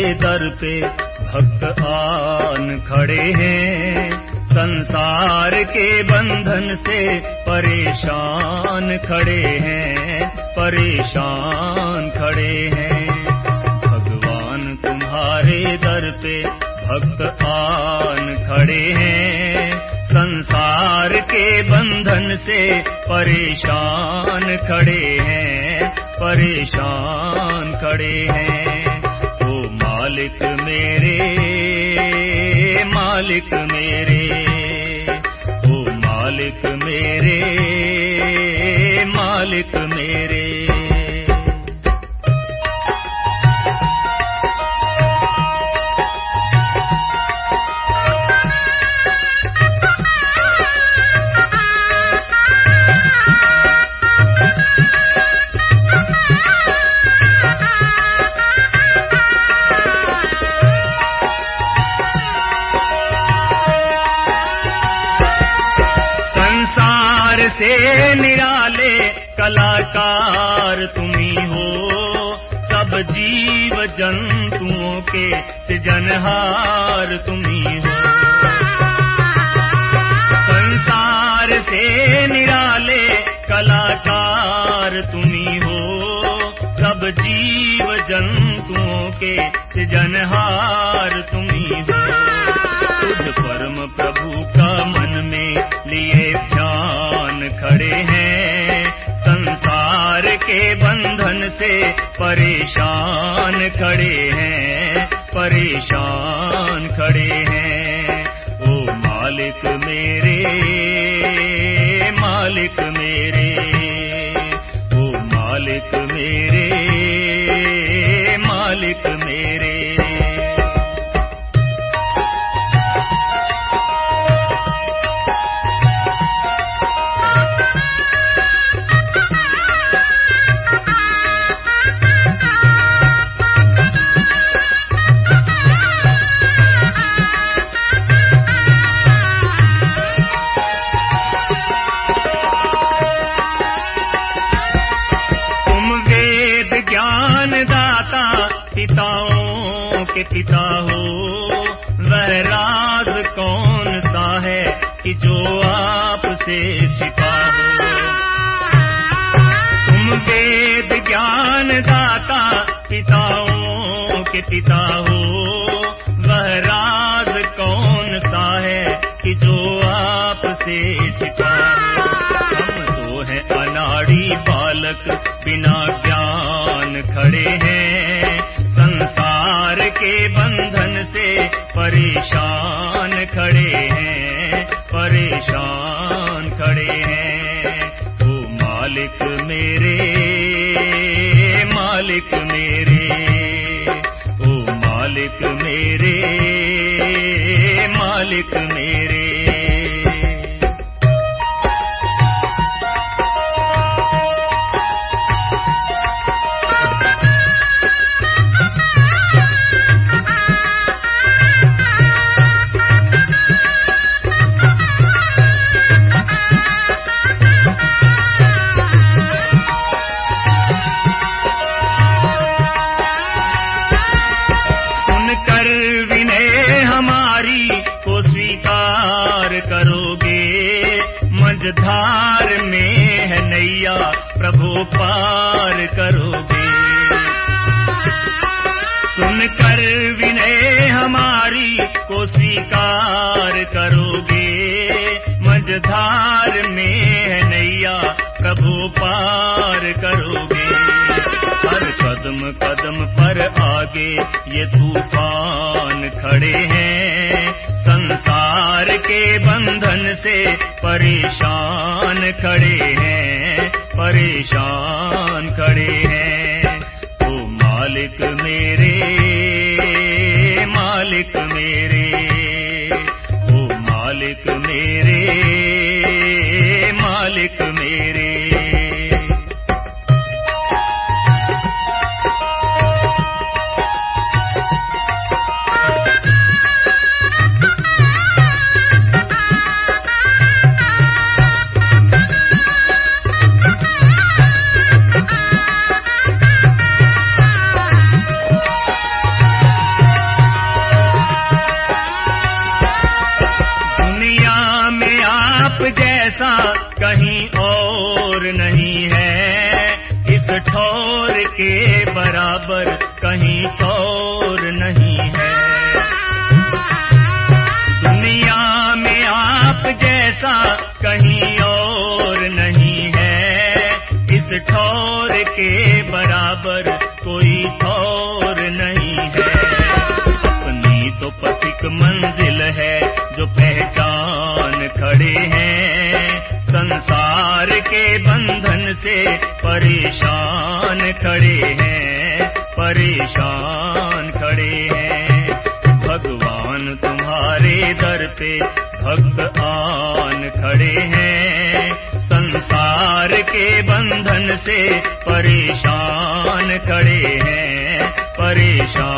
दर पे भक्त आन खड़े हैं, संसार के बंधन से परेशान खड़े हैं, परेशान खड़े हैं। भगवान तुम्हारे दर पे भक्त आन खड़े हैं, संसार के बंधन से परेशान खड़े हैं, परेशान खड़े हैं। ओ मालिक मेरे, मालिक मेरे, ओ मालिक मेरे, मालिक मेरे। से निराले कलाकार तुम्ही हो, सब जीव जंतुओं के सृजनहार तुम्ही हो। संसार से निराले कलाकार तुम्ही हो, सब जीव जंतुओं के सृजनहार तुम्ही हो। तुझ परम प्रभु का मन में लिए ध्यान खड़े हैं, संसार के बंधन से परेशान खड़े हैं, परेशान खड़े हैं। ओ मालिक मेरे, मालिक मेरे, ओ मालिक मेरे, मालिक मेरे। पिताओं के पिता हो, वह राज कौन सा है कि जो आपसे छिपा हो। तुम वेद ज्ञान दाता पिताओं के पिता हो, वह राज कौन सा है कि जो आपसे छिपा हो। हम तो हैं अनाड़ी बालक बिना ज्ञान खड़े हैं, संसार के बंधन से परेशान खड़े हैं, परेशान खड़े हैं। ओ मालिक मेरे, मालिक मेरे, ओ मालिक मेरे, मालिक मेरे। धार में है नैया प्रभु पार करोगे। सुनकर विनय हमारी को स्वीकार करोगे, मझधार में है नैया प्रभु पार करोगे। हर कदम कदम पर आगे ये तूफान खड़े हैं, संसार के बंधन से परेशान खड़े हैं, परेशान खड़े हैं। ओ मालिक मेरे, मालिक मेरे, ओ मालिक मेरे, मालिक मेरे। ठौर के बराबर कहीं और नहीं है। दुनिया में आप जैसा कहीं और नहीं है, इस ठौर के बराबर कोई ठौर नहीं है। अपनी तो पथिक मंजिल है जो पहचान खड़े हैं, संसार के बंधन से परेशान खड़े हैं, परेशान खड़े हैं। भगवान तुम्हारे दर पे भक्त आन खड़े हैं, संसार के बंधन से परेशान खड़े हैं, परेशान